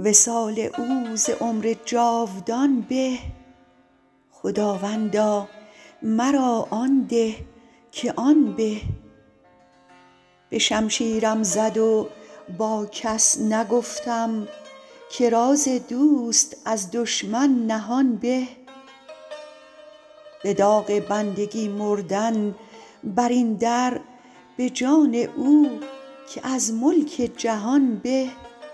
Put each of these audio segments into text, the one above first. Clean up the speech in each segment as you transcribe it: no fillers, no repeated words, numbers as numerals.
وصال او ز عمر جاودان به. خداوندا مرا آن ده که آن به. به شمشیرم زد و با کس نگفتم، که راز دوست از دشمن نهان به. به داغ بندگی مردن بر این در، به جان او که از ملک جهان به.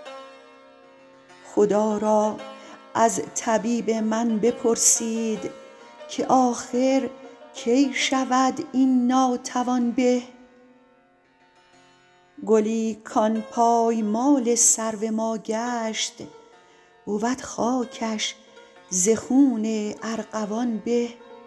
خدا را از طبیب من بپرسید، که آخر کی شود این ناتوان به. گلی کان پایمال سرو ما گشت، بود خاکش ز خون ارغوان به.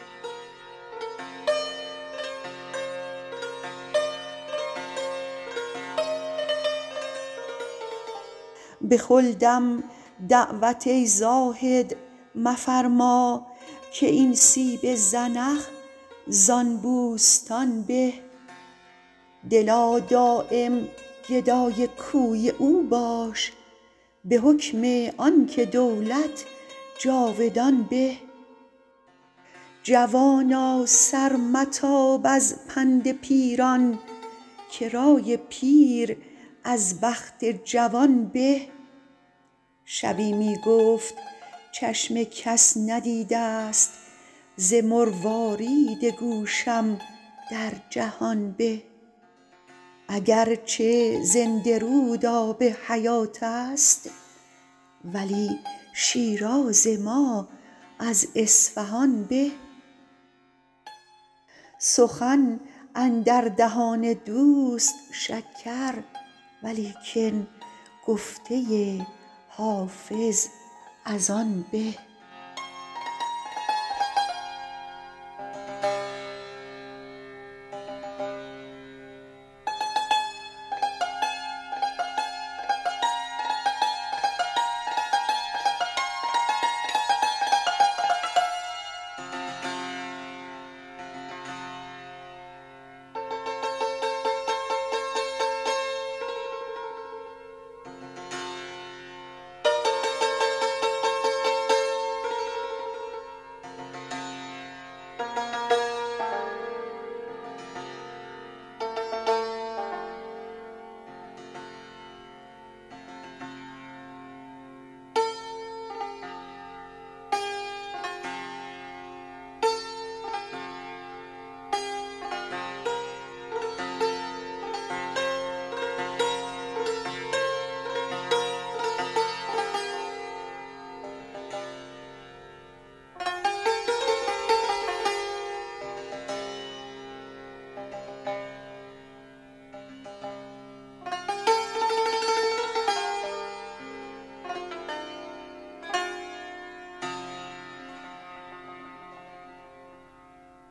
به خلدم دعوت ای زاهد مفرما، که این سیب زنخ زان بوستان به. دلا دایم گدای کوی او باش، به حکم آن که دولت جاودان به. جوانا سر متاب از پند پیران، که رای پیر از بخت جوان به. شبی می گفت چشم کس ندیده ست، ز مروارید گوشم در جهان به. اگر چه زنده رود آب حیات است، ولی شیراز ما از اصفهان به. سخن اندر دهان دوست شکر، ولیکن گفته حافظ از آن به.